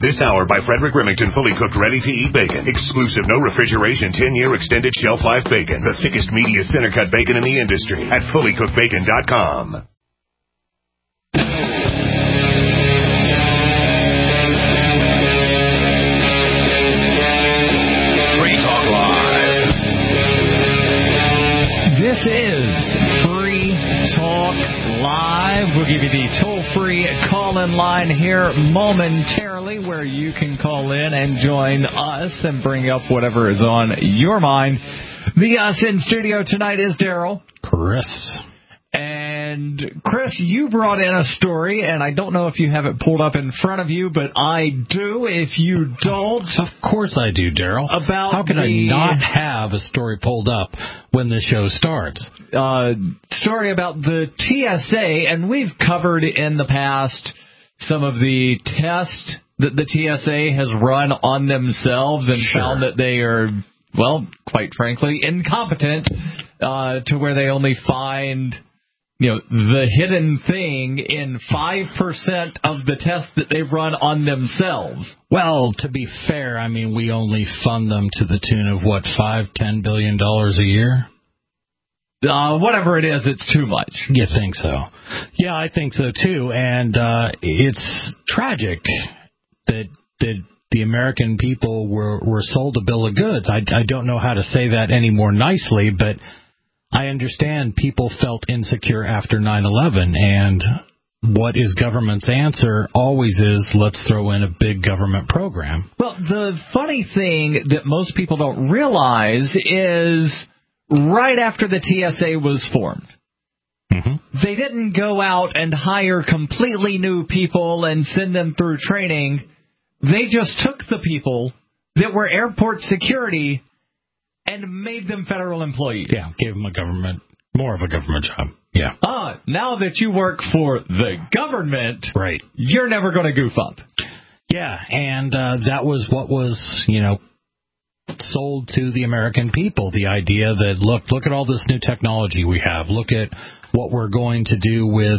This hour by Frederick Remington, fully cooked, ready-to-eat bacon. Exclusive, no refrigeration, 10-year extended shelf life bacon. The thickest, meatiest center-cut bacon in the industry at fullycookedbacon.com. Free Talk Live. This is Free Talk Live. We'll give you the toll-free call-in line here momentarily where you can call in and join us and bring up whatever is on your mind. The us in studio tonight is Daryl. Chris. And, Chris, you brought in a story, and I don't know if you have it pulled up in front of you, but I do. If you don't... Of course I do, Daryl. How can I not have a story pulled up when the show starts? Story about the TSA, and we've covered in the past some of the tests that the TSA has run on themselves and found that they are, well, quite frankly, incompetent to where they only find... the hidden thing in 5% of the tests that they've run on themselves. Well, to be fair, I mean, we only fund them to the tune of, $5-10 billion a year? Whatever it is, it's too much. You think so? Yeah, I think so, too. And it's tragic that the American people were sold a bill of goods. I don't know how to say that any more nicely, but... I understand people felt insecure after 9/11, and what is government's answer always is, let's throw in a big government program. Well, the funny thing that most people don't realize is right after the TSA was formed, they didn't go out and hire completely new people and send them through training. They just took the people that were airport security and made them federal employees. Yeah, gave them more of a government job. Yeah. Now that you work for the government, right, you're never going to goof up. Yeah, and that was what was, sold to the American people. The idea that, look at all this new technology we have. Look at what we're going to do with,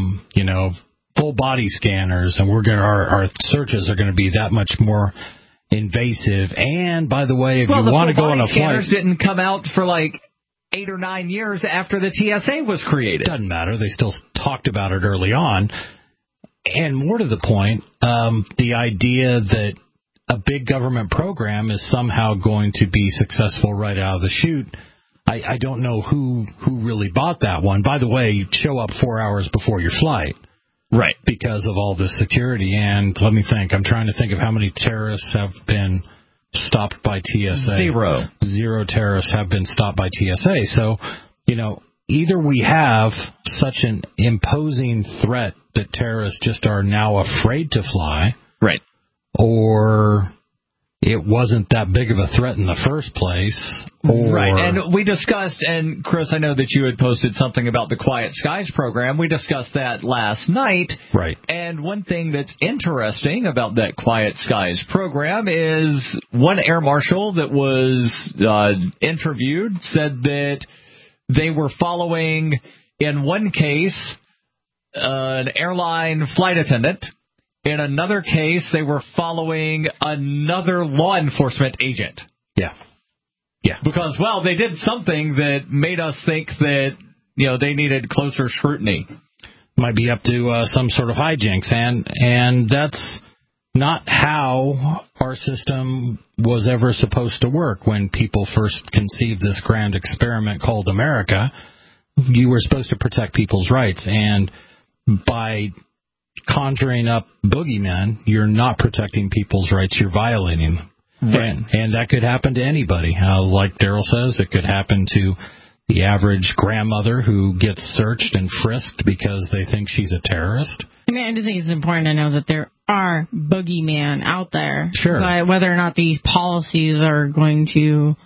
full body scanners, and our searches are going to be that much more invasive. And by the way, if you want to go on a flight, scanners didn't come out for 8 or 9 years after the TSA was created. Doesn't matter. They still talked about it early on. And more to the point, the idea that a big government program is somehow going to be successful right out of the chute. I don't know who really bought that one. By the way, you show up 4 hours before your flight. Right. Because of all this security. And let me think. I'm trying to think of how many terrorists have been stopped by TSA. Zero terrorists have been stopped by TSA. So, either we have such an imposing threat that terrorists just are now afraid to fly. Right. Or it wasn't that big of a threat in the first place. Right, and we discussed, and Chris, I know that you had posted something about the Quiet Skies program. We discussed that last night. Right. And one thing that's interesting about that Quiet Skies program is one air marshal that was interviewed said that they were following, in one case, an airline flight attendant. In another case, they were following another law enforcement agent. Yeah. Yeah. Because, they did something that made us think that, they needed closer scrutiny. Might be up to some sort of hijinks. And that's not how our system was ever supposed to work. When people first conceived this grand experiment called America, you were supposed to protect people's rights. And by conjuring up boogeymen, you're not protecting people's rights, you're violating them. Right. And that could happen to anybody. Like Daryl says, it could happen to the average grandmother who gets searched and frisked because they think she's a terrorist. I mean, I do think it's important to know that there are boogeymen out there. Sure. But whether or not these policies are going to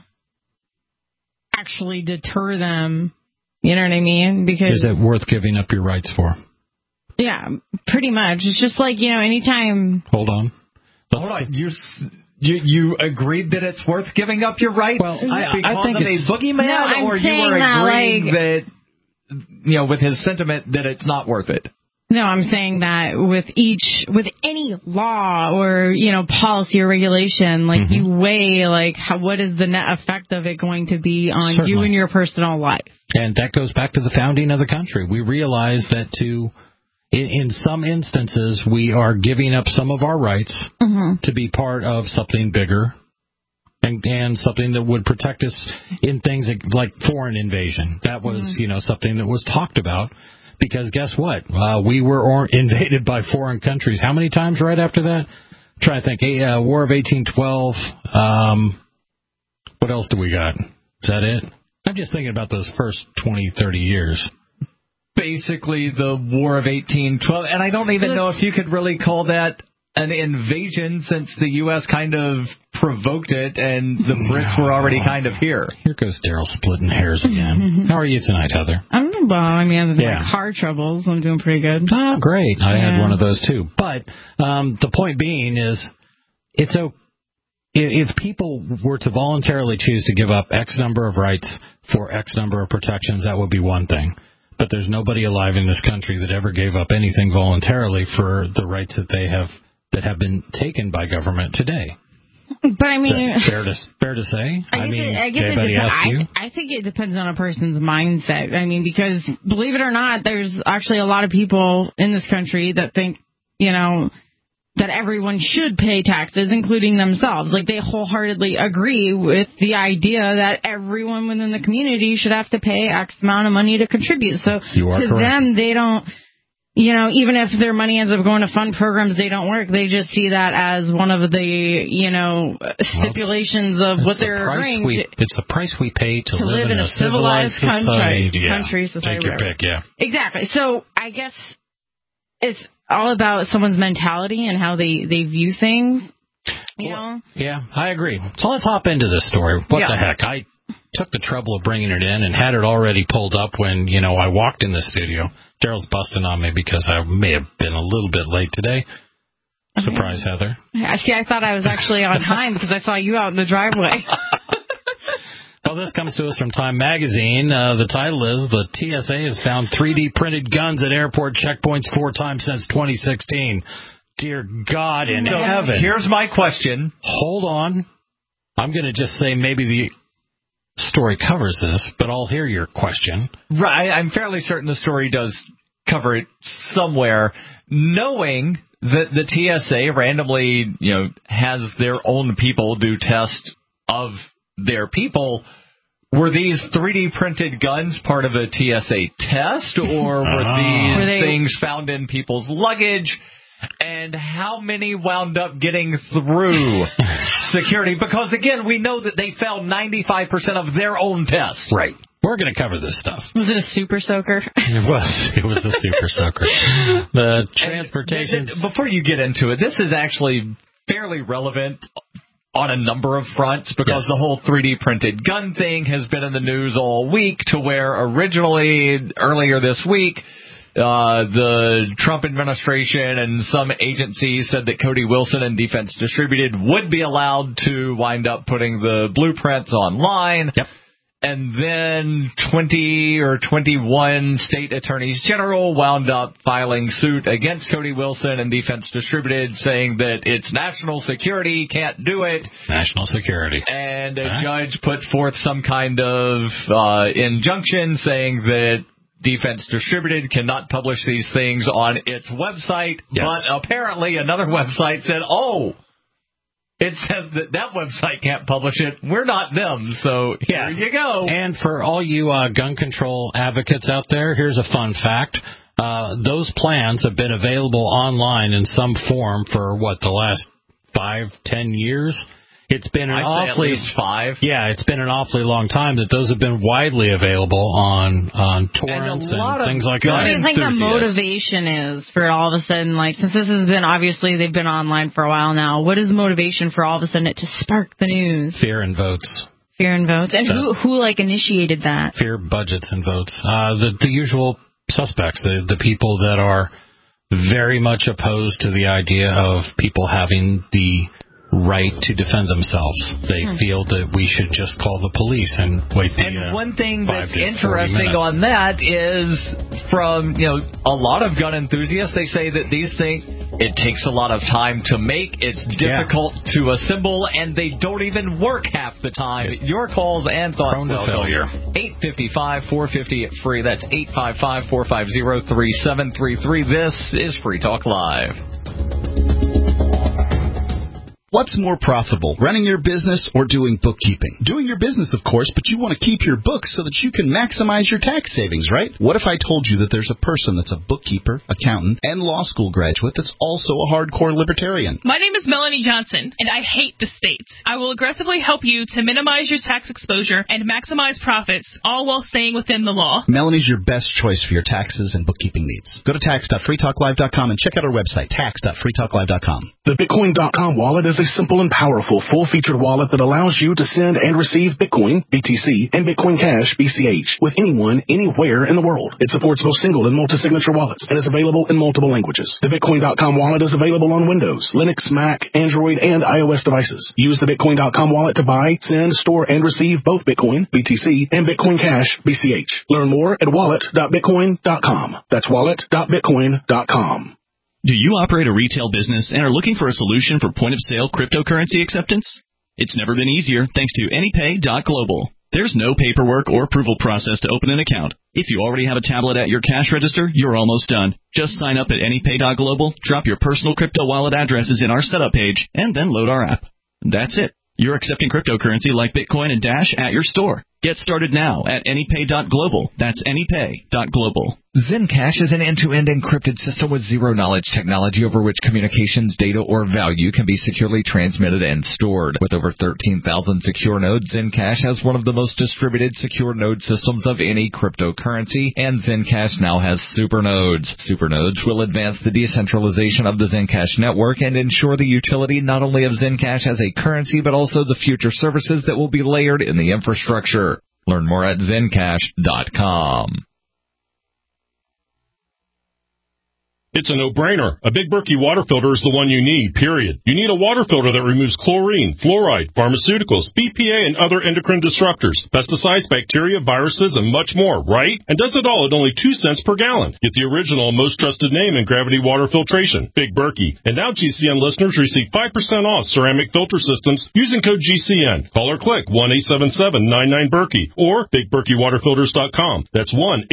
actually deter them, you know what I mean? Because is it worth giving up your rights for? Yeah, pretty much. It's just like, anytime... Hold on. You agreed that it's worth giving up your rights? Well, I think it's a boogeyman? No, or you were agreeing that, with his sentiment that it's not worth it? No, I'm saying that with any law or, policy or regulation, like you weigh, like, what is the net effect of it going to be on you and your personal life? And that goes back to the founding of the country. We realize that in some instances, we are giving up some of our rights to be part of something bigger and something that would protect us in things like foreign invasion. That was, something that was talked about. Because guess what? We were invaded by foreign countries. How many times right after that? I'm trying to think. War of 1812. What else do we got? Is that it? I'm just thinking about those first 20, 30 years. Basically, the War of 1812. And I don't even know if you could really call that an invasion, since the U.S. kind of provoked it and the Brits were already kind of here. Here goes Daryl splitting hairs again. How are you tonight, Heather? I'm well. I mean, my car troubles. I'm doing pretty good. Oh, great. I had one of those too. But the point being is, if people were to voluntarily choose to give up X number of rights for X number of protections, that would be one thing. But there's nobody alive in this country that ever gave up anything voluntarily for the rights that have been taken by government today. But I mean, fair to say. I think it depends on a person's mindset. I mean, because believe it or not, there's actually a lot of people in this country that think, that everyone should pay taxes, including themselves. Like, they wholeheartedly agree with the idea that everyone within the community should have to pay X amount of money to contribute. So to them, they don't. Even if their money ends up going to fund programs they don't work, they just see that as one of the, stipulations of what they're agreeing to. It's the price we pay to live in a civilized society. Society. Take your pick, yeah. Exactly. So I guess it's all about someone's mentality and how they view things, know? Yeah, I agree. So let's hop into this story. What the heck? I took the trouble of bringing it in and had it already pulled up when, I walked in the studio. Daryl's busting on me because I may have been a little bit late today. Surprise, Heather. See, I thought I was actually on time because I saw you out in the driveway. Well, this comes to us from Time Magazine. The title is, "The TSA has found 3D printed guns at airport checkpoints 4 times since 2016. Dear God in heaven. Here's my question. Hold on. I'm going to just say maybe the story covers this, but I'll hear your question. Right, I'm fairly certain the story does cover it somewhere. Knowing that the TSA randomly, has their own people do tests of their people, were these 3D printed guns part of a TSA test, or were these things found in people's luggage? And how many wound up getting through security? Because, again, we know that they failed 95% of their own tests. Right. We're going to cover this stuff. Was it a super soaker? It was a super soaker. The transportation... Before you get into it, this is actually fairly relevant on a number of fronts, because the whole 3D printed gun thing has been in the news all week, to where originally, earlier this week, the Trump administration and some agencies said that Cody Wilson and Defense Distributed would be allowed to wind up putting the blueprints online. Yep. And then 20 or 21 state attorneys general wound up filing suit against Cody Wilson and Defense Distributed, saying that it's national security, can't do it. National security. And a judge put forth some kind of injunction saying that Defense Distributed cannot publish these things on its website. Yes. But apparently another website said, it says that website can't publish it. We're not them, so here you go. And for all you gun control advocates out there, here's a fun fact. Those plans have been available online in some form for, the last 5-10 years? It's been an awfully... at least 5. Yeah, it's been an awfully long time that those have been widely available on torrents and things like that. What do you think the motivation is for all of a sudden, since this has been, obviously, they've been online for a while now, what is the motivation for all of a sudden it to spark the news? Fear and votes. Fear and votes. And who initiated that? Fear, budgets, and votes. The usual suspects, the people that are very much opposed to the idea of people having the right to defend themselves. They feel that we should just call the police and wait And one thing that's interesting on that is from, a lot of gun enthusiasts, they say that these things, it takes a lot of time to make, it's difficult to assemble, and they don't even work half the time. Your calls and thoughts. Prone to failure. 855-450-FREE. That's 855-450-3733. This is Free Talk Live. What's more profitable, running your business or doing bookkeeping? Doing your business, of course, but you want to keep your books so that you can maximize your tax savings, right? What if I told you that there's a person that's a bookkeeper, accountant, and law school graduate that's also a hardcore libertarian? My name is Melanie Johnson, and I hate the states. I will aggressively help you to minimize your tax exposure and maximize profits, all while staying within the law. Melanie's your best choice for your taxes and bookkeeping needs. Go to tax.freetalklive.com and check out our website, tax.freetalklive.com. The Bitcoin.com wallet is a simple and powerful, full-featured wallet that allows you to send and receive Bitcoin, BTC, and Bitcoin Cash, BCH, with anyone, anywhere in the world. It supports both single and multi-signature wallets and is available in multiple languages. The Bitcoin.com wallet is available on Windows, Linux, Mac, Android, and iOS devices. Use the Bitcoin.com wallet to buy, send, store, and receive both Bitcoin, BTC, and Bitcoin Cash, BCH. Learn more at wallet.bitcoin.com. That's wallet.bitcoin.com. Do you operate a retail business and are looking for a solution for point-of-sale cryptocurrency acceptance? It's never been easier thanks to AnyPay.global. There's no paperwork or approval process to open an account. If you already have a tablet at your cash register, you're almost done. Just sign up at AnyPay.global, drop your personal crypto wallet addresses in our setup page, and then load our app. That's it. You're accepting cryptocurrency like Bitcoin and Dash at your store. Get started now at AnyPay.global. That's AnyPay.global. Zencash is an end-to-end encrypted system with zero-knowledge technology over which communications, data, or value can be securely transmitted and stored. With over 13,000 secure nodes, Zencash has one of the most distributed secure node systems of any cryptocurrency, and Zencash now has supernodes. Supernodes will advance the decentralization of the Zencash network and ensure the utility not only of Zencash as a currency, but also the future services that will be layered in the infrastructure. Learn more at Zencash.com. It's a no-brainer. A Big Berkey water filter is the one you need, period. You need a water filter that removes chlorine, fluoride, pharmaceuticals, BPA, and other endocrine disruptors, pesticides, bacteria, viruses, and much more, right? And does it all at only 2 cents per gallon. Get the original and most trusted name in gravity water filtration, Big Berkey. And now GCN listeners receive 5% off ceramic filter systems using code GCN. Call or click 1-877-99-BERKEY or BigBerkeyWaterFilters.com. That's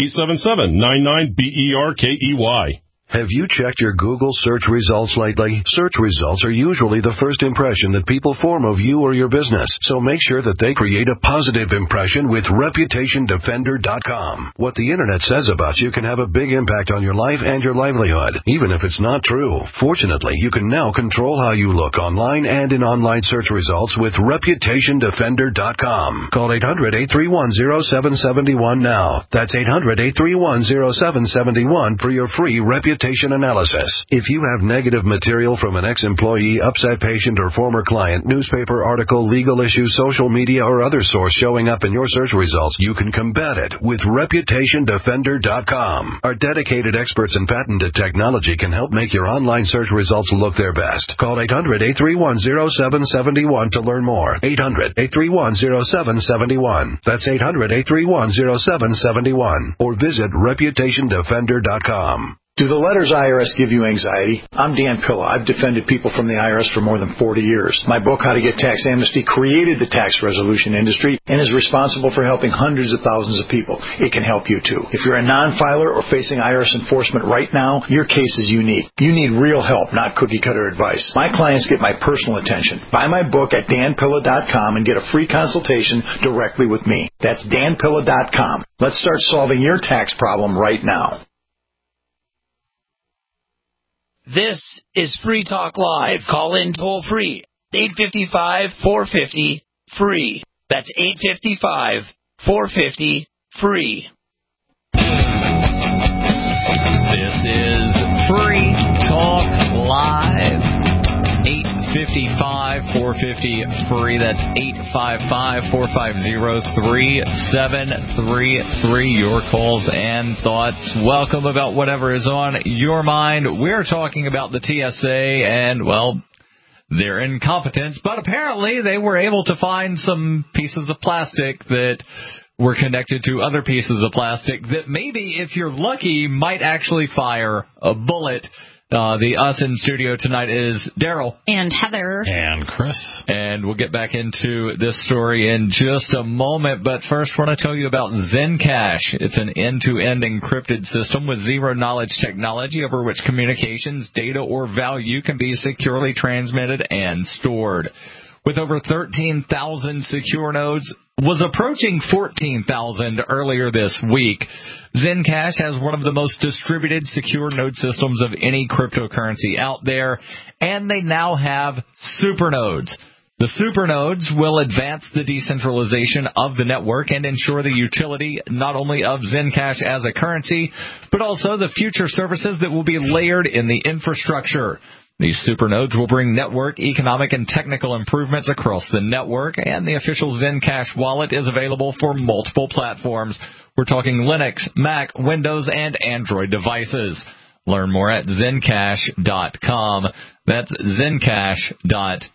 1-877-99-BERKEY. Have you checked your Google search results lately? Search results are usually the first impression that people form of you or your business, so make sure that they create a positive impression with ReputationDefender.com. What the Internet says about you can have a big impact on your life and your livelihood, even if it's not true. Fortunately, you can now control how you look online and in online search results with ReputationDefender.com. Call 800-831-0771 now. That's 800-831-0771 for your free reputation analysis. If you have negative material from an ex-employee, upset patient, or former client, newspaper article, legal issue, social media, or other source showing up in your search results, you can combat it with ReputationDefender.com. Our dedicated experts in patented technology can help make your online search results look their best. Call 800-831-0771 to learn more. 800-831-0771. That's 800-831-0771. Or visit ReputationDefender.com. Do the letters IRS give you anxiety? I'm Dan Pilla. I've defended people from the IRS for more than 40 years. My book, How to Get Tax Amnesty, created the tax resolution industry and is responsible for helping hundreds of thousands of people. It can help you, too. If you're a non-filer or facing IRS enforcement right now, your case is unique. You need real help, not cookie-cutter advice. My clients get my personal attention. Buy my book at danpilla.com and get a free consultation directly with me. That's danpilla.com. Let's start solving your tax problem right now. This is Free Talk Live. Call in toll free. 855-450-FREE. That's 855-450-FREE. This is Free Talk Live. 855-450-FREE. That's 855-450-3733. Your calls and thoughts. Welcome about whatever is on your mind. We're talking about the TSA and, well, their incompetence, but apparently they were able to find some pieces of plastic that were connected to other pieces of plastic that maybe, if you're lucky, might actually fire a bullet. The us in studio tonight is Daryl. And Heather. And Chris. And we'll get back into this story in just a moment. But first, I want to tell you about Zencash. It's an end-to-end encrypted system with zero-knowledge technology over which communications, data, or value can be securely transmitted and stored. With over 13,000 secure nodes, was approaching 14,000 earlier this week. Zencash has one of the most distributed secure node systems of any cryptocurrency out there, and they now have supernodes. The supernodes will advance the decentralization of the network and ensure the utility not only of Zencash as a currency, but also the future services that will be layered in the infrastructure. These supernodes will bring network, economic, and technical improvements across the network, and the official Zencash wallet is available for multiple platforms. We're talking Linux, Mac, Windows, and Android devices. Learn more at Zencash.com. That's Zencash.com.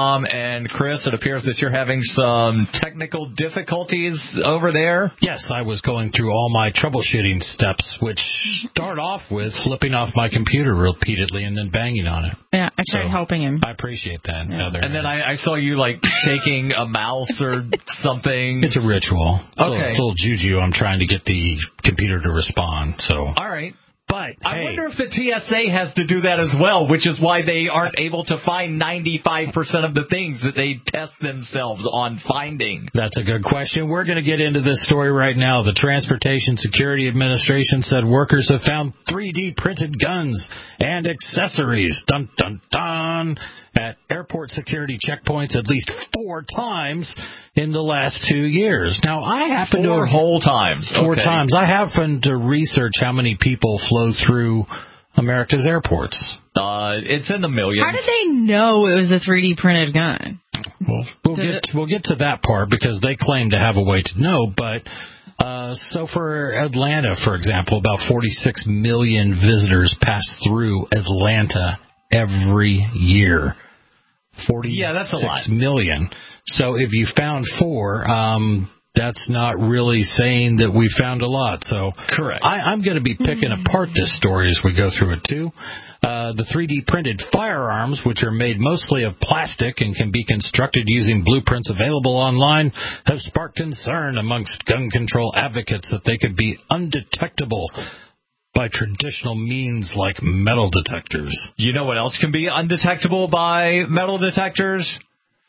And Chris, it appears that you're having some technical difficulties over there. Yes, I was going through all my troubleshooting steps, which start off with flipping off my computer repeatedly and then banging on it. Yeah, I tried helping him. I appreciate that, Heather. And then I saw you, like, shaking a mouse or something. It's a ritual. Okay. It's a little juju. I'm trying to get the computer to respond. So. All right. But I wonder if the TSA has to do that as well, which is why they aren't able to find 95% of the things that they test themselves on finding. That's a good question. We're going to get into this story right now. The Transportation Security Administration said workers have found 3D printed guns and accessories, dun, dun, dun, at airport security checkpoints at least 4 times in the last 2 years. Now, I happen to... 4 whole times. 4 times. I happen to research how many people flow through America's airports. It's in the millions. How did they know it was a 3D printed gun? Well, we'll get to that part because they claim to have a way to know, but... So for Atlanta, for example, about 46 million visitors pass through Atlanta every year. 46 million. So if you found 4, that's not really saying that we found a lot. So correct. I'm going to be picking apart this story as we go through it too. The 3D printed firearms, which are made mostly of plastic and can be constructed using blueprints available online, have sparked concern amongst gun control advocates that they could be undetectable by traditional means like metal detectors. You know what else can be undetectable by metal detectors?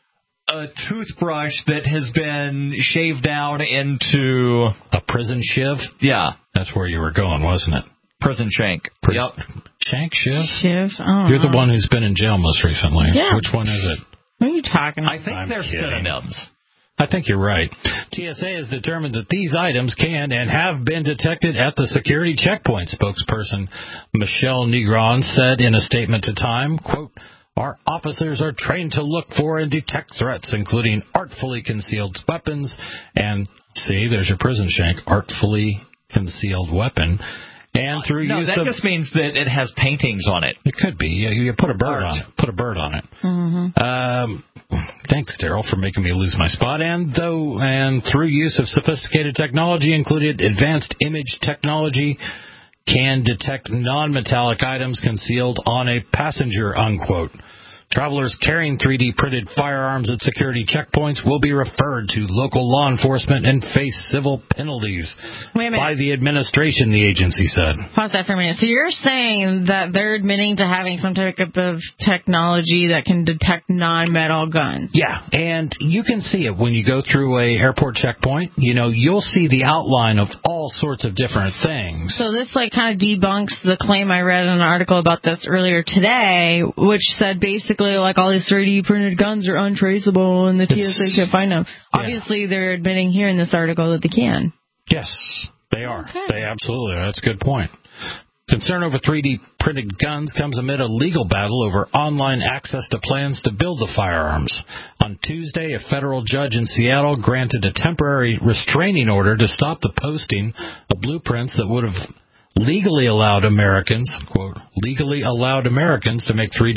A toothbrush that has been shaved down into... a prison shiv? Yeah. That's where you were going, wasn't it? Prison shank. Yep. Shank, shiv? Shiv? Oh, you're the one who's been in jail most recently. Yeah. Which one is it? What are you talking about? I think they're synonyms. I think you're right. TSA has determined that these items can and have been detected at the security checkpoint. Spokesperson Michelle Negron said in a statement to Time, quote, "Our officers are trained to look for and detect threats, including artfully concealed weapons." And see, there's your prison shank, artfully concealed weapon. And through use that of... just means that it has paintings on it. It could be. You put a bird on it. Put a bird on it. Mm-hmm. Thanks, Daryl, for making me lose my spot. And through use of sophisticated technology, included advanced image technology, can detect non-metallic items concealed on a passenger, unquote. Travelers carrying 3D printed firearms at security checkpoints will be referred to local law enforcement and face civil penalties by the administration, the agency said. Pause that for a minute. So you're saying that they're admitting to having some type of technology that can detect non-metal guns? Yeah, and you can see it when you go through a airport checkpoint. You know, you'll see the outline of all sorts of different things. So this kind of debunks the claim I read in an article about this earlier today, which said basically all these 3D printed guns are untraceable and the TSA can't find them. Yeah. Obviously, they're admitting here in this article that they can. Yes, they are. Okay. They absolutely are. That's a good point. Concern over 3D printed guns comes amid a legal battle over online access to plans to build the firearms. On Tuesday, a federal judge in Seattle granted a temporary restraining order to stop the posting of blueprints that would have legally allowed Americans, quote, legally allowed Americans to make 3D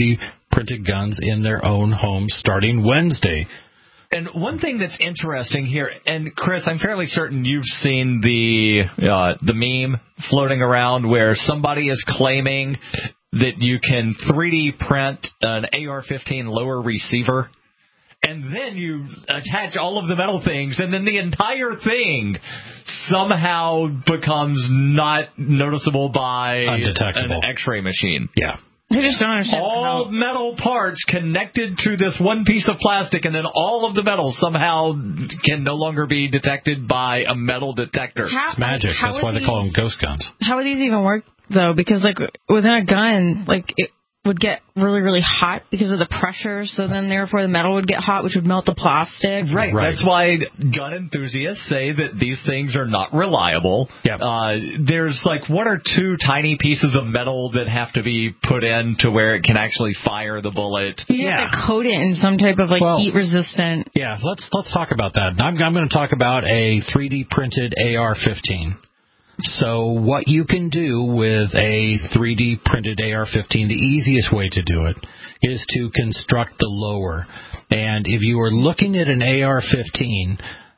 printed guns in their own homes starting Wednesday. And one thing that's interesting here, and Chris, I'm fairly certain you've seen the meme floating around where somebody is claiming that you can 3D print an AR-15 lower receiver, and then you attach all of the metal things, and then the entire thing somehow becomes not noticeable by an X-ray machine. Yeah. I just don't understand. All metal parts connected to this one piece of plastic, and then all of the metal somehow can no longer be detected by a metal detector. It's magic. That's why they call them ghost guns. How would these even work, though? Because, like, within a gun, like, it would get really, really hot because of the pressure, so then, therefore, the metal would get hot, which would melt the plastic. Right. That's why gun enthusiasts say that these things are not reliable. Yep. There's, like, one or two tiny pieces of metal that have to be put in to where it can actually fire the bullet. You have to coat it in some type of, like, heat-resistant... Yeah, let's talk about that. I'm going to talk about a 3D printed AR-15. So what you can do with a 3D printed AR-15, the easiest way to do it is to construct the lower. And if you are looking at an AR-15,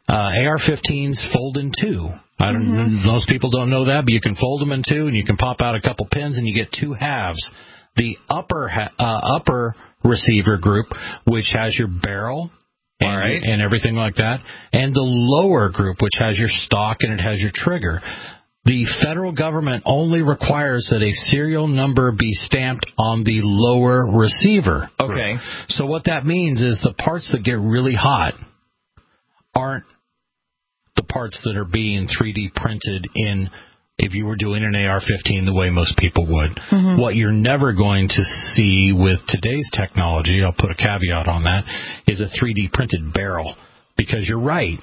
AR-15s fold in two. Most people don't know that, but you can fold them in two, and you can pop out a couple pins, and you get two halves. The upper receiver group, which has your barrel and everything like that, and the lower group, which has your stock and it has your trigger. The federal government only requires that a serial number be stamped on the lower receiver. Okay. So what that means is the parts that get really hot aren't the parts that are being 3D printed in, if you were doing an AR-15 the way most people would. What you're never going to see with today's technology, I'll put a caveat on that, is a 3D printed barrel. Because you're right,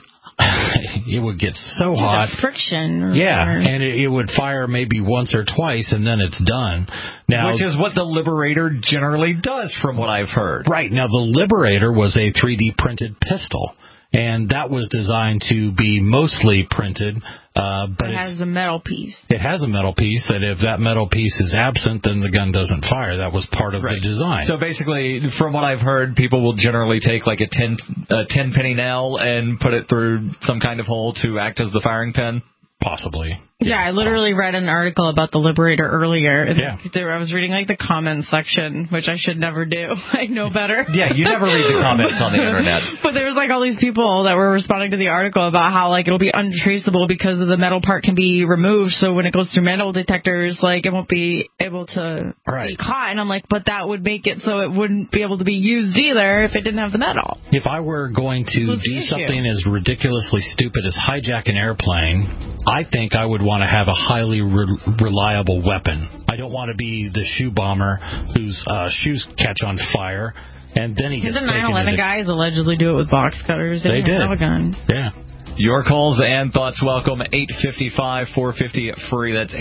it would get so hot. Friction. And it would fire maybe once or twice, and then it's done. Now, which is what the Liberator generally does, from what I've heard. Right. Now, the Liberator was a 3D printed pistol, and that was designed to be mostly printed. But it has a metal piece. It has a metal piece that if that metal piece is absent, then the gun doesn't fire. That was part of the design. So basically, from what I've heard, people will generally take like a 10 penny nail and put it through some kind of hole to act as the firing pin? Possibly. Yeah, I literally read an article about the Liberator earlier. Yeah. I was reading, like, the comments section, which I should never do. I know better. Yeah, you never read the comments on the internet. But there was, like, all these people that were responding to the article about how, like, it'll be untraceable because of the metal part can be removed. So when it goes through metal detectors, like, it won't be able to be caught. And I'm like, but that would make it so it wouldn't be able to be used either if it didn't have the metal. If I were going to do something as ridiculously stupid as hijack an airplane, I think I would want to have a highly reliable weapon. I don't want to be the shoe bomber whose shoes catch on fire and then he gets taken. The 9/11 guys allegedly do it with box cutters. They didn't have a gun. Yeah. Your calls and thoughts welcome. 855-450-FREE. That's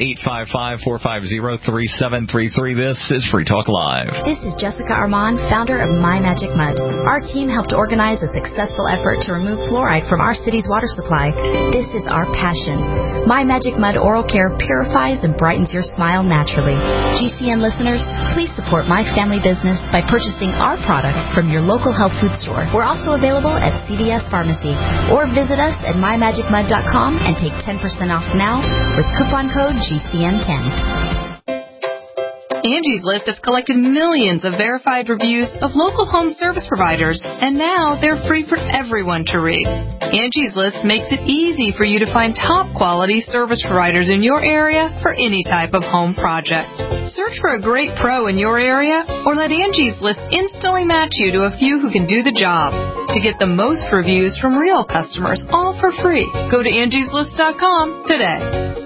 855-450-3733. This is Free Talk Live. This is Jessica Armand, founder of My Magic Mud. Our team helped organize a successful effort to remove fluoride from our city's water supply. This is our passion. My Magic Mud Oral Care purifies and brightens your smile naturally. GCN listeners, please support my family business by purchasing our product from your local health food store. We're also available at CVS Pharmacy, or visit us at mymagicmud.com and take 10% off now with coupon code GCN10. Angie's List has collected millions of verified reviews of local home service providers, and now they're free for everyone to read. Angie's List makes it easy for you to find top-quality service providers in your area for any type of home project. Search for a great pro in your area, or let Angie's List instantly match you to a few who can do the job. To get the most reviews from real customers, all for free, go to angieslist.com today.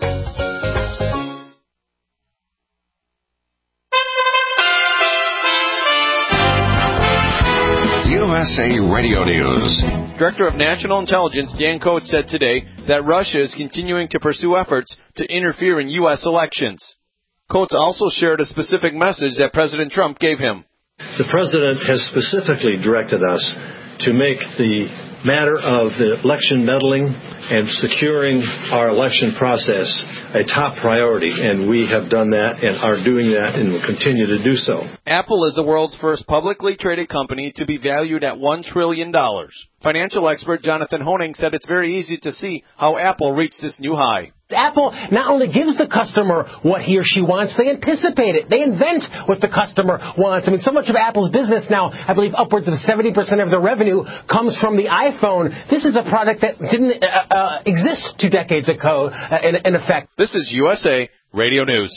USA Radio News. Director of National Intelligence Dan Coats said today that Russia is continuing to pursue efforts to interfere in U.S. elections. Coats also shared a specific message that President Trump gave him. The President has specifically directed us to make the matter of the election meddling and securing our election process a top priority, and we have done that and are doing that and will continue to do so. Apple is the world's first publicly traded company to be valued at $1 trillion. Financial expert Jonathan Honing said it's very easy to see how Apple reached this new high. Apple not only gives the customer what he or she wants, they anticipate it. They invent what the customer wants. I mean, so much of Apple's business now, I believe upwards of 70% of their revenue comes from the iPhone. This is a product that didn't exist 2 decades ago, in effect. This is USA Radio News.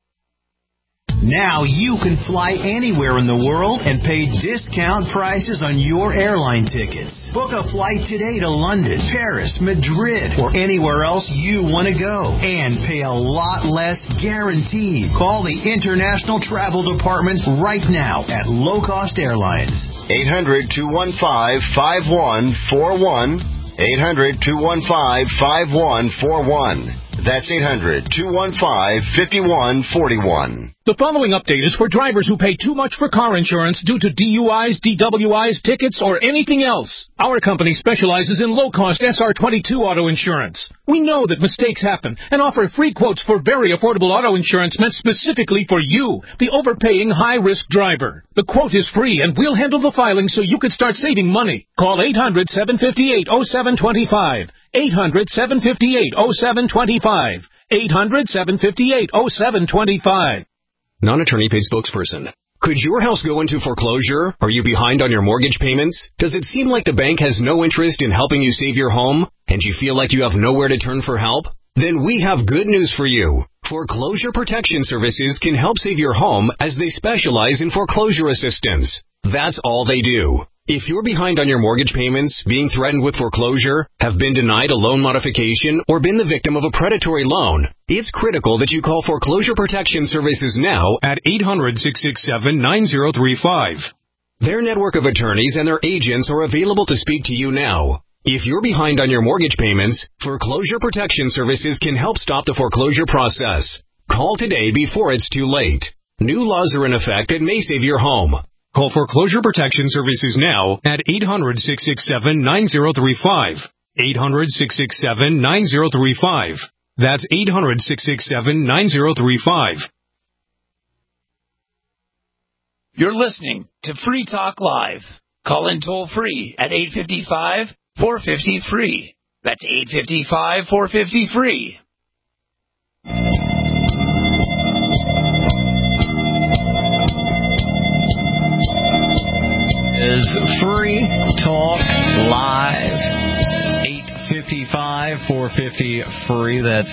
Now you can fly anywhere in the world and pay discount prices on your airline tickets. Book a flight today to London, Paris, Madrid, or anywhere else you want to go. And pay a lot less guaranteed. Call the International Travel Department right now at Low Cost Airlines. 800-215-5141. 800-215-5141. That's 800-215-5141. The following update is for drivers who pay too much for car insurance due to DUIs, DWIs, tickets, or anything else. Our company specializes in low-cost SR22 auto insurance. We know that mistakes happen and offer free quotes for very affordable auto insurance meant specifically for you, the overpaying high-risk driver. The quote is free, and we'll handle the filing so you can start saving money. Call 800-758-0725. 800-758-0725. 800-758-0725. Non-attorney paid spokesperson. Could your house go into foreclosure? Are you behind on your mortgage payments? Does it seem like the bank has no interest in helping you save your home? And you feel like you have nowhere to turn for help? Then we have good news for you. Foreclosure Protection Services can help save your home as they specialize in foreclosure assistance. That's all they do. If you're behind on your mortgage payments, being threatened with foreclosure, have been denied a loan modification, or been the victim of a predatory loan, it's critical that you call Foreclosure Protection Services now at 800-667-9035. Their network of attorneys and their agents are available to speak to you now. If you're behind on your mortgage payments, Foreclosure Protection Services can help stop the foreclosure process. Call today before it's too late. New laws are in effect that may save your home. Call Foreclosure Protection Services now at 800-667-9035. 800-667-9035. That's 800-667-9035. You're listening to Free Talk Live. Call in toll free at 855-450-FREE. That's 855-450-FREE. Is Free Talk Live. 855-450-FREE. That's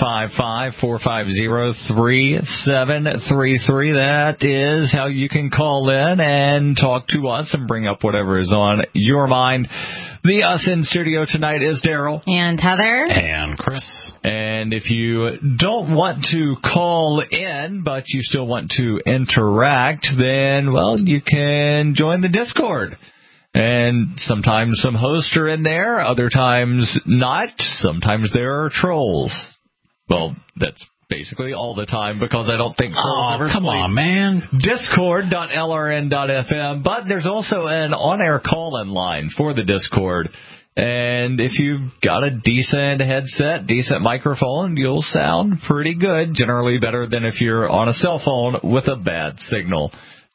855-450-3733. That is how you can call in and talk to us and bring up whatever is on your mind. The us in studio tonight is Daryl. And Heather. And Chris. And if you don't want to call in, but you still want to interact, then, well, you can join the Discord. And sometimes some hosts are in there, other times not. Sometimes there are trolls. Well, that's basically all the time, because I don't think trolls ever come sleep. on, man. Discord.lrn.fm. But there's also an on-air call-in line for the Discord. And if you've got a decent headset, decent microphone, you'll sound pretty good. Generally better than if you're on a cell phone with a bad signal.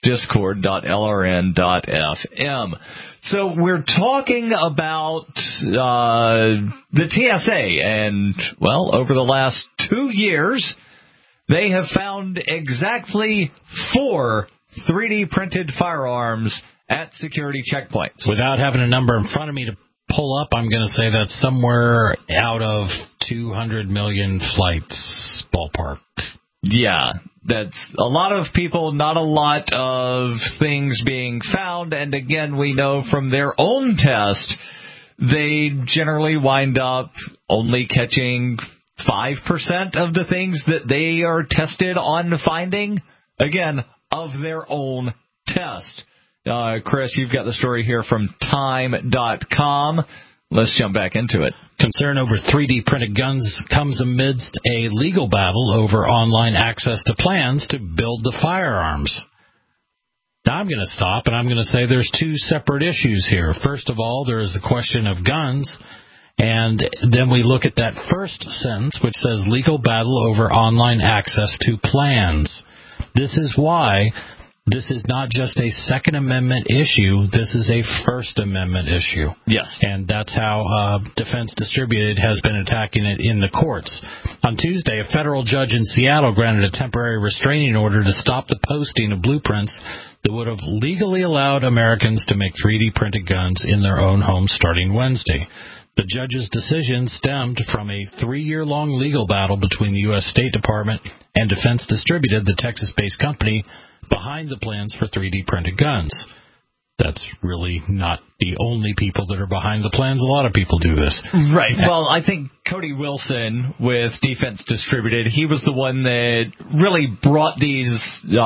Discord.lrn.fm. So we're talking about the TSA, and, well, over the last 2 years, they have found exactly 4 3D printed firearms at security checkpoints. Without having a number in front of me to pull up, I'm going to say that's somewhere out of 200 million flights, ballpark. Yeah, that's a lot of people, not a lot of things being found. And again, we know from their own test, they generally wind up only catching 5% of the things that they are tested on finding, again, of their own test. Chris, you've got the story here from Time.com. Let's jump back into it. Concern over 3D printed guns comes amidst a legal battle over online access to plans to build the firearms. Now I'm going to stop, and I'm going to say there's two separate issues here. First of all, there is the question of guns, and then we look at that first sentence, which says legal battle over online access to plans. This is why this is not just a Second Amendment issue. This is a First Amendment issue. Yes. And that's how Defense Distributed has been attacking it in the courts. On Tuesday, a federal judge in Seattle granted a temporary restraining order to stop the posting of blueprints that would have legally allowed Americans to make 3D printed guns in their own homes starting Wednesday. The judge's decision stemmed from a 3-year-long legal battle between the U.S. State Department and Defense Distributed, the Texas-based company behind the plans for 3D printed guns. That's really not the only people that are behind the plans. A lot of people do this. Right. Well, I think Cody Wilson with Defense Distributed, he was the one that really brought these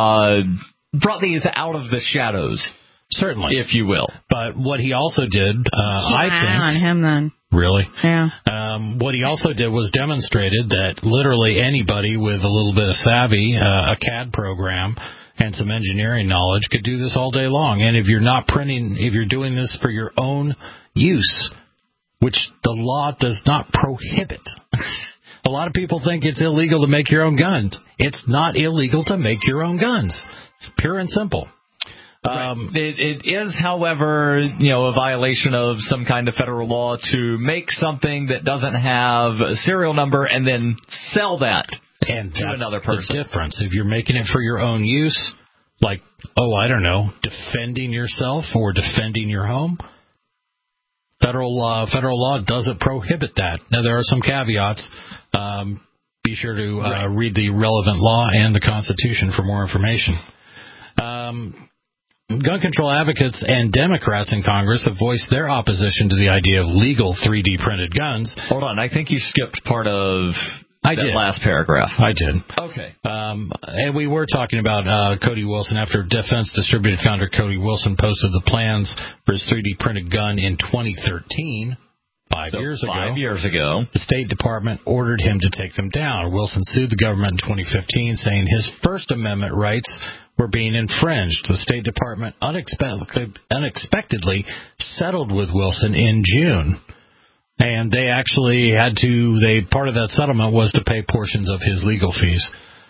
out of the shadows. Certainly. If you will. But what he also did, I think... on him then. Really? Yeah. What he also did was demonstrated that literally anybody with a little bit of savvy, a CAD program, and some engineering knowledge could do this all day long. And if you're not printing, if you're doing this for your own use, which the law does not prohibit. A lot of people think it's illegal to make your own guns. It's not illegal to make your own guns. It's pure and simple. Right. It is, however, a violation of some kind of federal law to make something that doesn't have a serial number and then sell that and to another person. The difference. If you're making it for your own use, like, I don't know, defending yourself or defending your home, federal law doesn't prohibit that. Now, there are some caveats. Be sure to read the relevant law and the Constitution for more information. Gun control advocates and Democrats in Congress have voiced their opposition to the idea of legal 3D printed guns. Hold on, I think you skipped part of that last paragraph. I did. Okay. And we were talking about Cody Wilson after Defense Distributed founder Cody Wilson posted the plans for his 3D printed gun in 2013. 5 years ago. The State Department ordered him to take them down. Wilson sued the government in 2015, saying his First Amendment rights were being infringed. The State Department unexpectedly settled with Wilson in June. And they actually part of that settlement was to pay portions of his legal fees.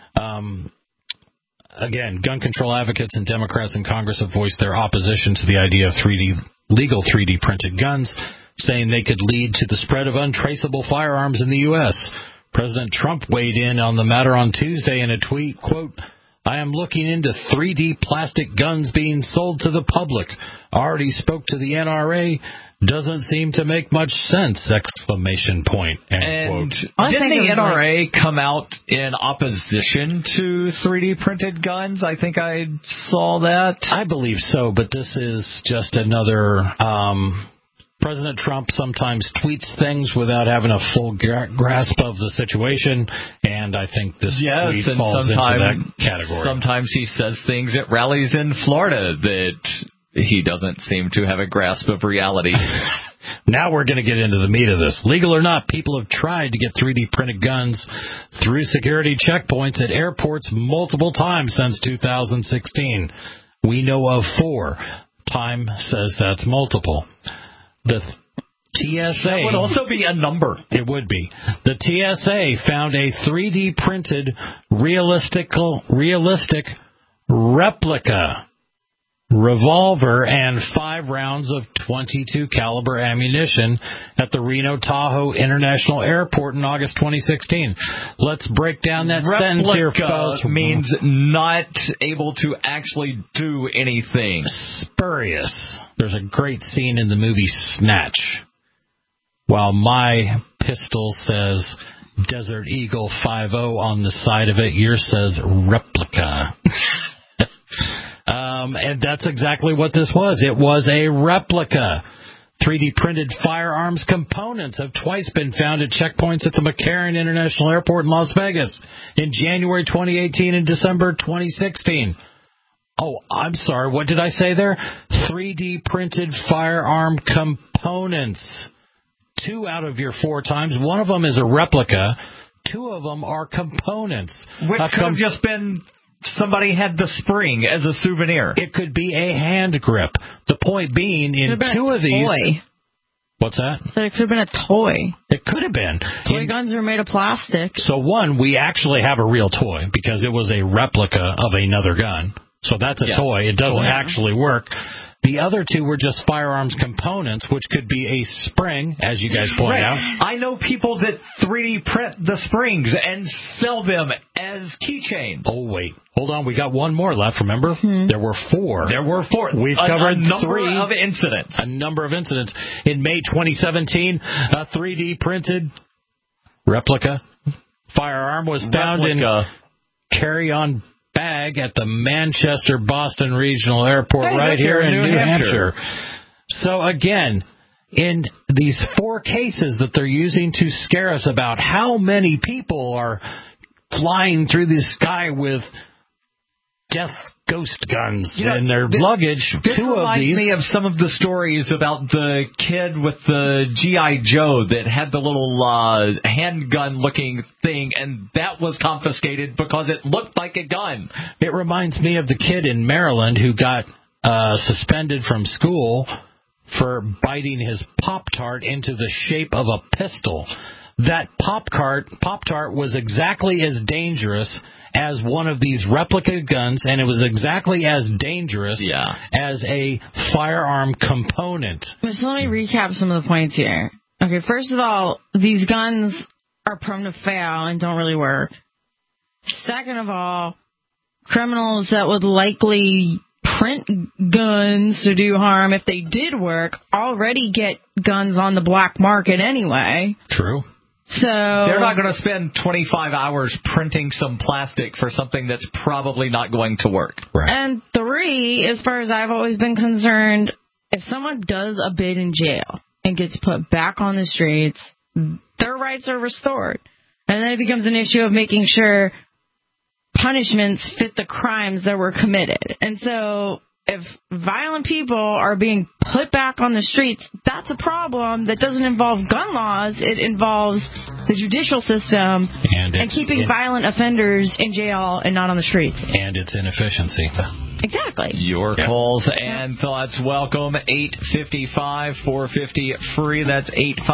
Again, gun control advocates and Democrats in Congress have voiced their opposition to the idea of legal 3D printed guns, saying they could lead to the spread of untraceable firearms in the U.S. President Trump weighed in on the matter on Tuesday in a tweet, quote, I am looking into 3D plastic guns being sold to the public. Already spoke to the NRA. Doesn't seem to make much sense, exclamation point, end quote. Didn't the NRA come out in opposition to 3D printed guns? I think I saw that. I believe so, but this is just another... President Trump sometimes tweets things without having a full grasp of the situation, and I think this tweet falls into that category. Sometimes he says things at rallies in Florida that he doesn't seem to have a grasp of reality. Now we're going to get into the meat of this. Legal or not, people have tried to get 3D printed guns through security checkpoints at airports multiple times since 2016. We know of 4. Time says that's multiple. The TSA... That would also be a number. It would be. The TSA found a 3D printed realistic replica revolver and 5 rounds of .22 caliber ammunition at the Reno Tahoe International Airport in August 2016. Let's break down that sentence here, folks. Means not able to actually do anything. Spurious. There's a great scene in the movie Snatch. While my pistol says Desert Eagle 5.0 on the side of it, yours says replica. And that's exactly what this was. It was a replica. 3D printed firearms components have twice been found at checkpoints at the McCarran International Airport in Las Vegas in January 2018 and December 2016. Oh, I'm sorry. What did I say there? 3D printed firearm components. 2 out of your 4 times. One of them is a replica. 2 of them are components. Which could have just been somebody had the spring as a souvenir. It could be a hand grip. The point being, in two of these... Toy. What's that? So it could have been a toy. It could have been. Toy guns are made of plastic. So one, we actually have a real toy because it was a replica of another gun. So that's a toy. It doesn't actually work. The other two were just firearms components, which could be a spring, as you guys point out. I know people that 3D print the springs and sell them as keychains. Oh, wait. Hold on. We got one more left, remember? There were 4. We've covered a number of incidents. A number of incidents. In May 2017, a 3D printed replica firearm was found in carry-on bag at the Manchester-Boston Regional Airport here in New Hampshire. So again, in these 4 cases that they're using to scare us about how many people are flying through the sky with death ghost guns in their luggage. This reminds me of some of the stories about the kid with the G.I. Joe that had the little handgun-looking thing, and that was confiscated because it looked like a gun. It reminds me of the kid in Maryland who got suspended from school for biting his Pop-Tart into the shape of a pistol. That Pop-Tart was exactly as dangerous as one of these replica guns, and it was exactly as dangerous as a firearm component. So let me recap some of the points here. Okay, first of all, these guns are prone to fail and don't really work. Second of all, criminals that would likely print guns to do harm, if they did work, already get guns on the black market anyway. True. So they're not going to spend 25 hours printing some plastic for something that's probably not going to work. Right. And 3, as far as I've always been concerned, if someone does a bid in jail and gets put back on the streets, their rights are restored. And then it becomes an issue of making sure punishments fit the crimes that were committed. And so if violent people are being put back on the streets, that's a problem that doesn't involve gun laws. It involves the judicial system and keeping violent offenders in jail and not on the streets. And its inefficiency. Exactly. Your calls and thoughts welcome. 855-450-FREE. That's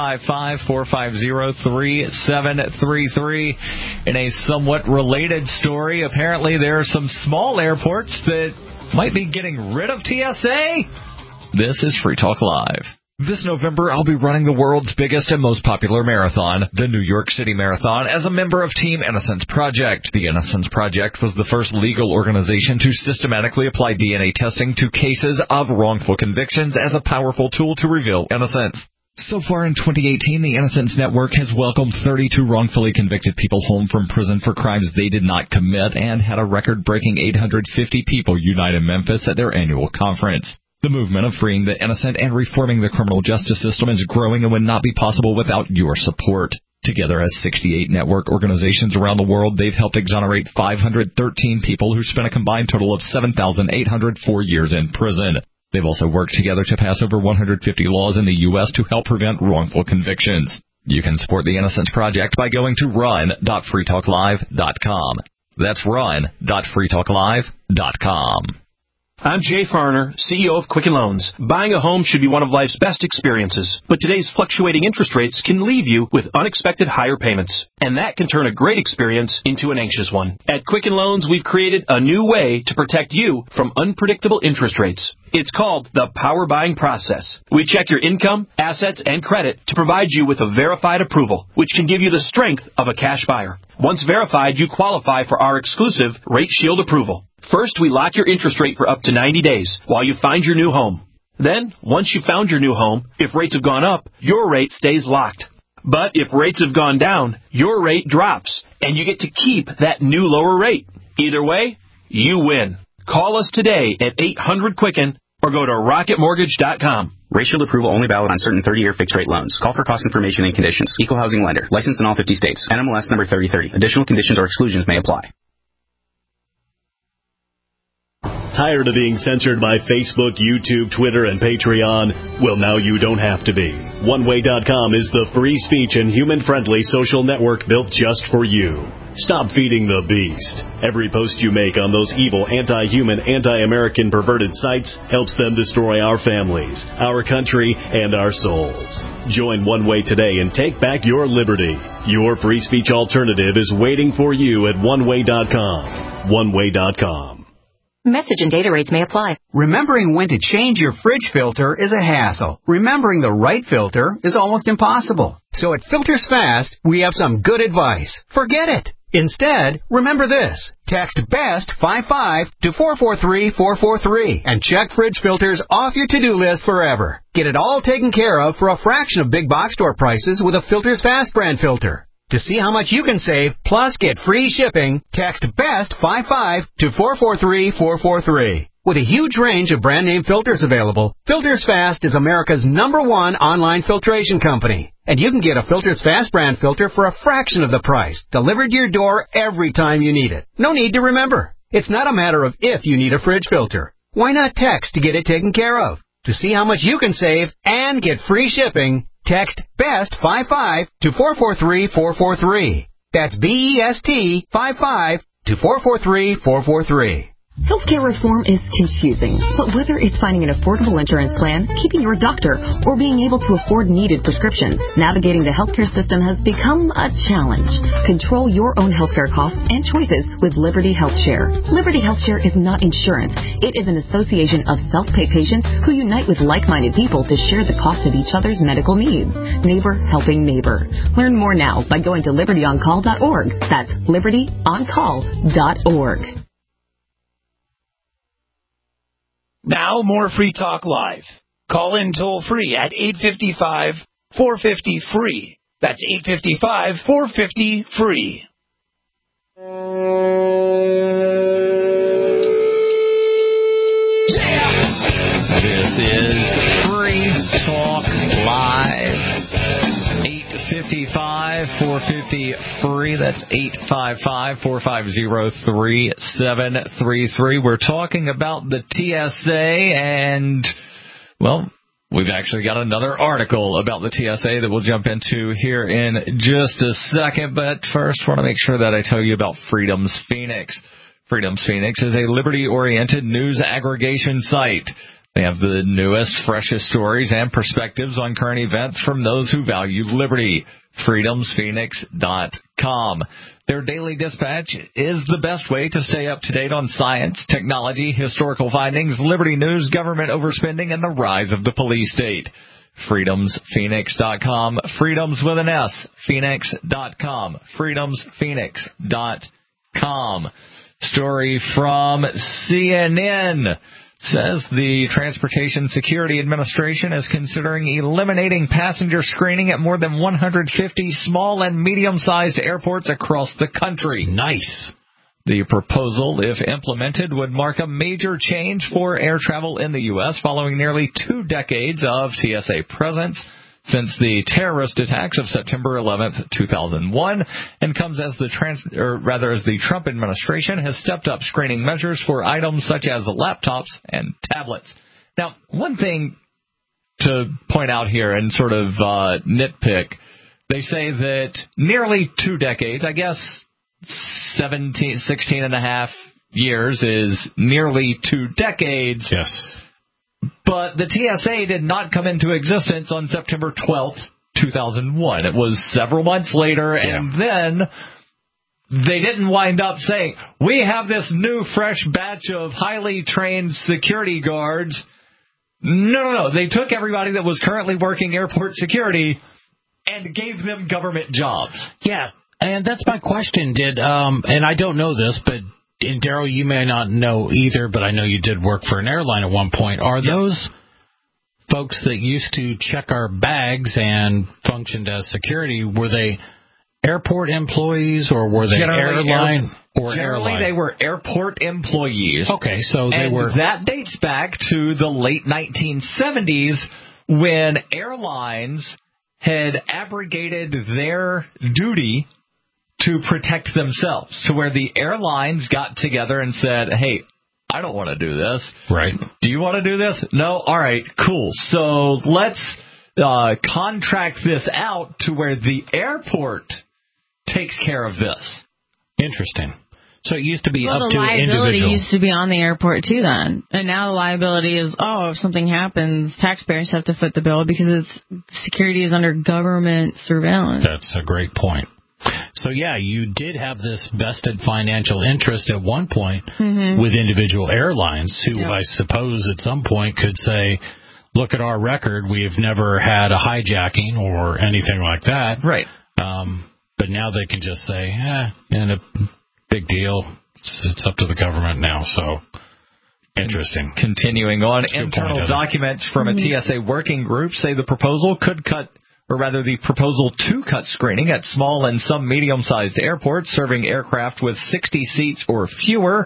855-450-3733. In a somewhat related story, apparently there are some small airports that might be getting rid of TSA. This is Free Talk Live. This November, I'll be running the world's biggest and most popular marathon, the New York City Marathon, as a member of Team Innocence Project. The Innocence Project was the first legal organization to systematically apply DNA testing to cases of wrongful convictions as a powerful tool to reveal innocence. So far in 2018, the Innocence Network has welcomed 32 wrongfully convicted people home from prison for crimes they did not commit and had a record-breaking 850 people unite in Memphis at their annual conference. The movement of freeing the innocent and reforming the criminal justice system is growing and would not be possible without your support. Together as 68 network organizations around the world, they've helped exonerate 513 people who spent a combined total of 7,804 years in prison. They've also worked together to pass over 150 laws in the U.S. to help prevent wrongful convictions. You can support the Innocence Project by going to run.freetalklive.com. That's run.freetalklive.com. I'm Jay Farner, CEO of Quicken Loans. Buying a home should be one of life's best experiences, but today's fluctuating interest rates can leave you with unexpected higher payments, and that can turn a great experience into an anxious one. At Quicken Loans, we've created a new way to protect you from unpredictable interest rates. It's called the Power Buying Process. We check your income, assets, and credit to provide you with a verified approval, which can give you the strength of a cash buyer. Once verified, you qualify for our exclusive Rate Shield approval. First, we lock your interest rate for up to 90 days while you find your new home. Then, once you've found your new home, if rates have gone up, your rate stays locked. But if rates have gone down, your rate drops, and you get to keep that new lower rate. Either way, you win. Call us today at 800-QUICKEN or go to rocketmortgage.com. Rate Shield approval only valid on certain 30-year fixed-rate loans. Call for cost information and conditions. Equal housing lender. Licensed in all 50 states. NMLS number 3030. Additional conditions or exclusions may apply. Tired of being censored by Facebook, YouTube, Twitter, and Patreon? Well, now you don't have to be. OneWay.com is the free speech and human-friendly social network built just for you. Stop feeding the beast. Every post you make on those evil, anti-human, anti-American perverted sites helps them destroy our families, our country, and our souls. Join One Way today and take back your liberty. Your free speech alternative is waiting for you at OneWay.com. OneWay.com. Message and data rates may apply. Remembering when to change your fridge filter is a hassle. Remembering the right filter is almost impossible. So at Filters Fast, we have some good advice. Forget it. Instead, remember this. Text BEST55 to 443-443 and check fridge filters off your to-do list forever. Get it all taken care of for a fraction of big box store prices with a Filters Fast brand filter. To see how much you can save, plus get free shipping, text BEST55 to 443-443. With a huge range of brand name filters available, Filters Fast is America's #1 online filtration company. And you can get a Filters Fast brand filter for a fraction of the price, delivered to your door every time you need it. No need to remember. It's not a matter of if you need a fridge filter. Why not text to get it taken care of? To see how much you can save and get free shipping, text BEST55 to 443-443. That's BEST55 to 443-443. Healthcare reform is confusing, but whether it's finding an affordable insurance plan, keeping your doctor, or being able to afford needed prescriptions, navigating the healthcare system has become a challenge. Control your own healthcare costs and choices with Liberty HealthShare. Liberty HealthShare is not insurance. It is an association of self-pay patients who unite with like-minded people to share the cost of each other's medical needs. Neighbor helping neighbor. Learn more now by going to libertyoncall.org. That's libertyoncall.org. Now more Free Talk Live. Call in toll free at 855-450-FREE. That's 855-450-FREE. This is Free Talk Live. 855-450-FREE. That's 855-450-3733. We're talking about the TSA, and, well, we've actually got another article about the TSA that we'll jump into here in just a second. But first, I want to make sure that I tell you about Freedom's Phoenix. Freedom's Phoenix is a liberty-oriented news aggregation site. They have the newest, freshest stories and perspectives on current events from those who value liberty. FreedomsPhoenix.com. Their daily dispatch is the best way to stay up to date on science, technology, historical findings, liberty news, government overspending, and the rise of the police state. FreedomsPhoenix.com. Freedoms with an S. Phoenix.com. FreedomsPhoenix.com. Story from CNN. Says the Transportation Security Administration is considering eliminating passenger screening at more than 150 small and medium-sized airports across the country. Nice. The proposal, if implemented, would mark a major change for air travel in the U.S. following nearly 2 decades of TSA presence since the terrorist attacks of September 11th, 2001, and comes as the Trump administration has stepped up screening measures for items such as laptops and tablets. Now, one thing to point out here and sort of nitpick, they say that nearly 2 decades, I guess 16 and a half years is nearly 2 decades. Yes. But the TSA did not come into existence on September 12th, 2001. It was several months later, and then they didn't wind up saying, we have this new, fresh batch of highly trained security guards. No. They took everybody that was currently working airport security and gave them government jobs. Yeah, and that's my question. And I don't know this, but and Daryl, you may not know either, but I know you did work for an airline at one point. Are those folks that used to check our bags and functioned as security, were they airport employees or were they airline? Generally, they were airport employees. Okay, so they were. That dates back to the late 1970s when airlines had abrogated their duty to protect themselves, to where the airlines got together and said, hey, I don't want to do this. Right. Do you want to do this? No? All right, cool. So let's contract this out to where the airport takes care of this. Interesting. So it used to be up to the liability individual. used to be on the airport too then. And now the liability is, if something happens, taxpayers have to foot the bill because security is under government surveillance. That's a great point. So, yeah, you did have this vested financial interest at one point with individual airlines who I suppose at some point could say, look at our record, we've never had a hijacking or anything like that. Right. But now they can just say, and a big deal. It's up to the government now, so interesting. Continuing on, internal documents from a TSA working group say the proposal to cut screening at small and some medium-sized airports serving aircraft with 60 seats or fewer.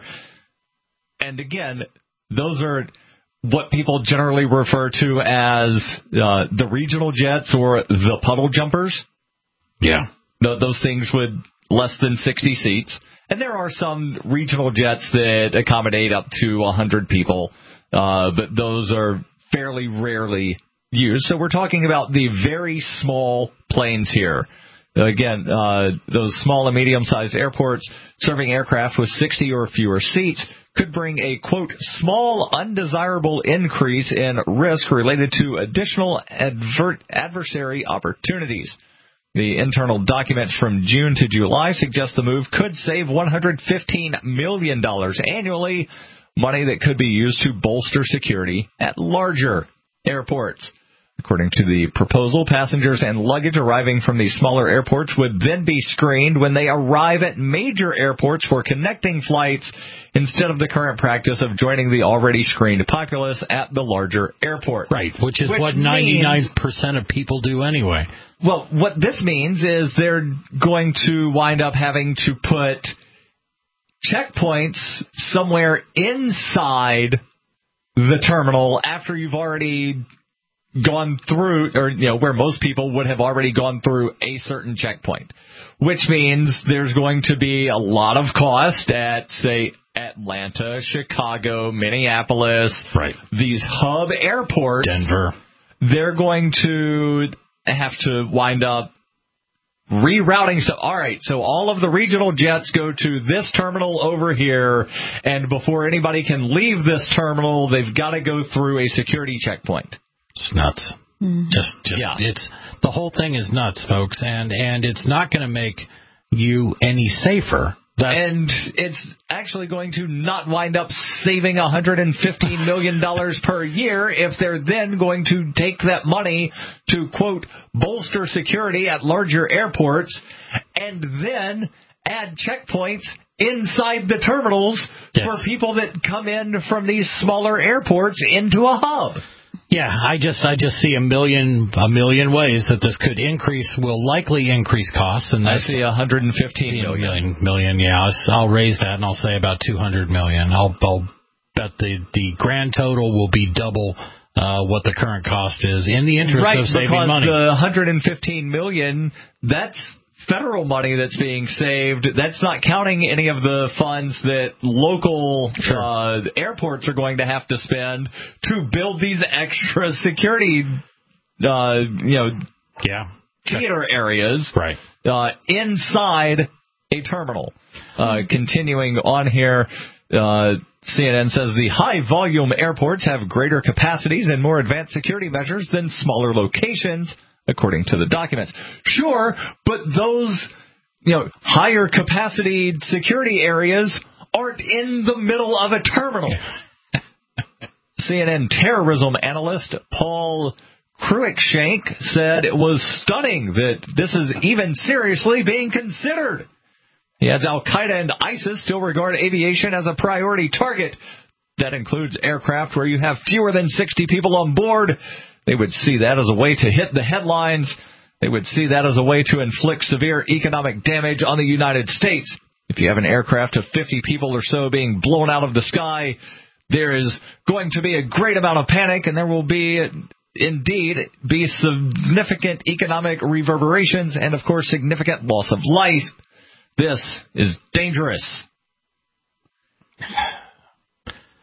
And again, those are what people generally refer to as the regional jets or the puddle jumpers. Yeah. Those things with less than 60 seats. And there are some regional jets that accommodate up to 100 people, but those are fairly rarely used. So we're talking about the very small planes here. Again, those small and medium-sized airports serving aircraft with 60 or fewer seats could bring a, quote, small undesirable increase in risk related to additional adversary opportunities. The internal documents from June to July suggest the move could save $115 million annually, money that could be used to bolster security at larger airports. According to the proposal, passengers and luggage arriving from these smaller airports would then be screened when they arrive at major airports for connecting flights instead of the current practice of joining the already screened populace at the larger airport. Right, which is what 99% of people do anyway. Well, what this means is they're going to wind up having to put checkpoints somewhere inside the terminal after you've already gone through, or where most people would have already gone through a certain checkpoint, which means there's going to be a lot of cost at, say, Atlanta, Chicago, Minneapolis, right? These hub airports, Denver. They're going to have to wind up rerouting. So, all right, so all of the regional jets go to this terminal over here, and before anybody can leave this terminal, they've got to go through a security checkpoint. It's nuts. It's the whole thing is nuts, folks, and it's not going to make you any safer. And it's actually going to not wind up saving $115 million per year if they're then going to take that money to, quote, bolster security at larger airports and then add checkpoints inside the terminals for people that come in from these smaller airports into a hub. Yeah, I just see a million ways that this could will likely increase costs, and I see $115 million. Yeah, I'll raise that, and I'll say about $200 million. I'll bet the grand total will be double what the current cost is in the interest of saving money. Right, because the $115 million, that's federal money that's being saved. That's not counting any of the funds that local airports are going to have to spend to build these extra security, theater areas inside a terminal. Continuing on here, CNN says the high-volume airports have greater capacities and more advanced security measures than smaller locations, according to the documents. Sure, but those higher capacity security areas aren't in the middle of a terminal. CNN terrorism analyst Paul Cruikshank said it was stunning that this is even seriously being considered. He adds Al-Qaeda and ISIS still regard aviation as a priority target. That includes aircraft where you have fewer than 60 people on board. They would see that as a way to hit the headlines. They would see that as a way to inflict severe economic damage on the United States. If you have an aircraft of 50 people or so being blown out of the sky, there is going to be a great amount of panic, and there will indeed be significant economic reverberations and, of course, significant loss of life. This is dangerous.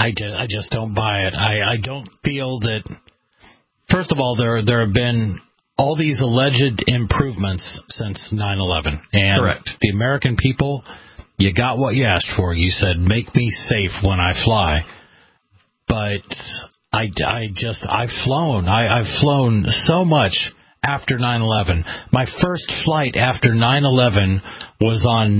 I just don't buy it. I don't feel that. First of all, there have been all these alleged improvements since 9/11, and correct. The American people, you got what you asked for. You said, "Make me safe when I fly," but I've flown. I've flown so much after 9/11. My first flight after 9/11 was on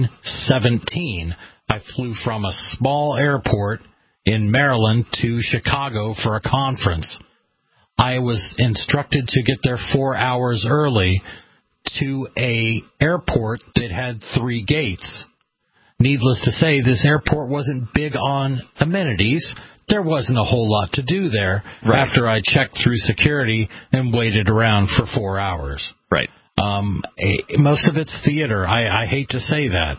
9/17. I flew from a small airport in Maryland to Chicago for a conference. I was instructed to get there 4 hours early to a airport that had 3 gates. Needless to say, this airport wasn't big on amenities. There wasn't a whole lot to do there after I checked through security and waited around for 4 hours. Right. Most of it's theater. I hate to say that.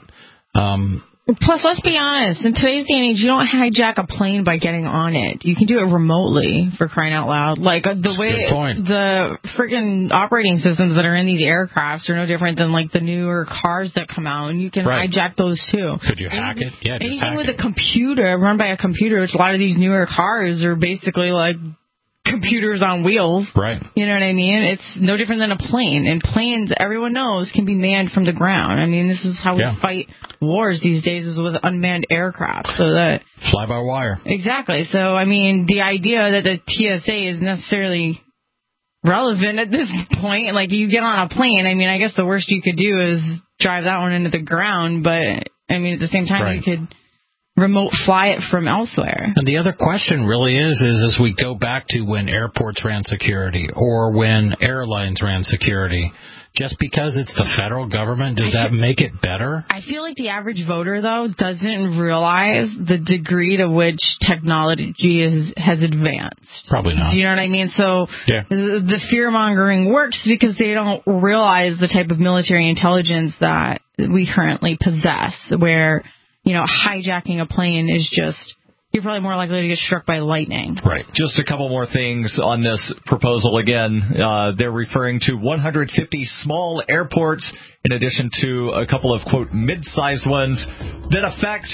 Plus, let's be honest. In today's day and age, you don't hijack a plane by getting on it. You can do it remotely, for crying out loud. Like, the way the freaking operating systems that are in these aircrafts are no different than, like, the newer cars that come out, and you can hijack those, too. Could you hack it? Yeah, just anything with a computer, run by a computer, which a lot of these newer cars are basically, like, computers on wheels. Right. You know what I mean? It's no different than a plane. And planes, everyone knows, can be manned from the ground. I mean, this is how we fight wars these days, is with unmanned aircraft. So that fly by wire. Exactly. So, I mean, the idea that the TSA is necessarily relevant at this point, like, you get on a plane, I mean, I guess the worst you could do is drive that one into the ground. But, I mean, at the same time, you could remote fly it from elsewhere. And the other question really is as we go back to when airports ran security or when airlines ran security, just because it's the federal government, does that make it better? I feel like the average voter, though, doesn't realize the degree to which technology has advanced. Probably not. Do you know what I mean? So the fear-mongering works because they don't realize the type of military intelligence that we currently possess, where, you know, hijacking a plane is just, you're probably more likely to get struck by lightning. Right. Just a couple more things on this proposal. Again, they're referring to 150 small airports in addition to a couple of, quote, mid-sized ones that affect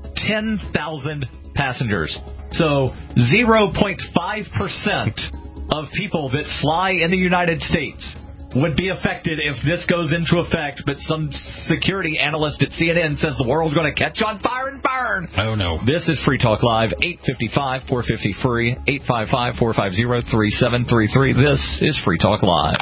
10,000 passengers. So 0.5% of people that fly in the United States would be affected if this goes into effect, but some security analyst at CNN says the world's going to catch on fire and burn. Oh, no. This is Free Talk Live, 855-450-FREE, 855-450-3733. This is Free Talk Live.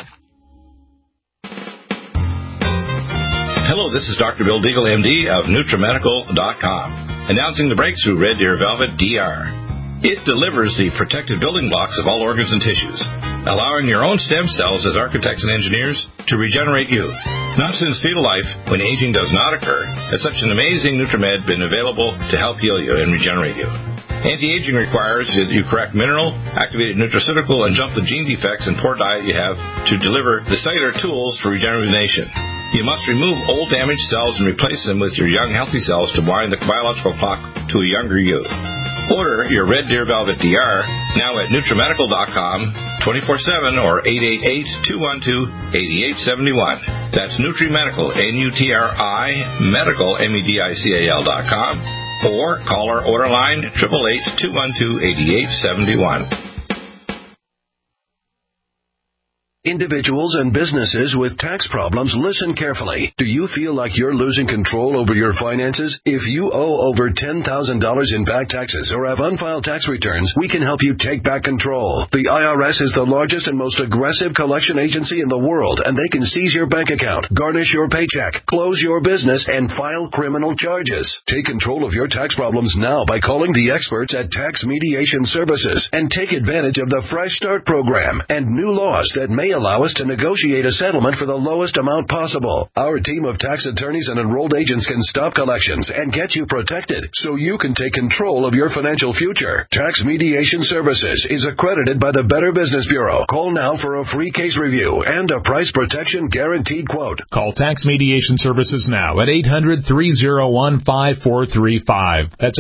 Hello, this is Dr. Bill Deagle, MD of NutriMedical.com, announcing the breakthrough Red Deer Velvet DR. It delivers the protective building blocks of all organs and tissues, allowing your own stem cells as architects and engineers to regenerate youth. Not since fetal life, when aging does not occur, has such an amazing NutriMed been available to help heal you and regenerate you. Anti-aging requires that you correct mineral, activated nutraceutical, and jump the gene defects and poor diet you have to deliver the cellular tools for regeneration. You must remove old damaged cells and replace them with your young healthy cells to wind the biological clock to a younger you. Order your Red Deer Velvet DR now at NutriMedical.com 24/7 or 888-212-8871. That's NutriMedical, N-U-T-R-I, Medical, M-E-D-I-C-A-L.com, or call our order line 888-212-8871. Individuals and businesses with tax problems, listen carefully. Do you feel like you're losing control over your finances? If you owe over $10,000 in back taxes or have unfiled tax returns, we can help you take back control. The IRS is the largest and most aggressive collection agency in the world, and they can seize your bank account, garnish your paycheck, close your business, and file criminal charges. Take control of your tax problems now by calling the experts at Tax Mediation Services and take advantage of the Fresh Start program and new laws that may allow us to negotiate a settlement for the lowest amount possible. Our team of tax attorneys and enrolled agents can stop collections and get you protected so you can take control of your financial future. Tax Mediation Services is accredited by the Better Business Bureau. Call now for a free case review and a price protection guaranteed quote. Call Tax Mediation Services now at 800-301-5435. That's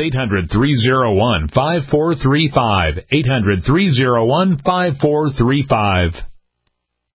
800-301-5435. 800-301-5435.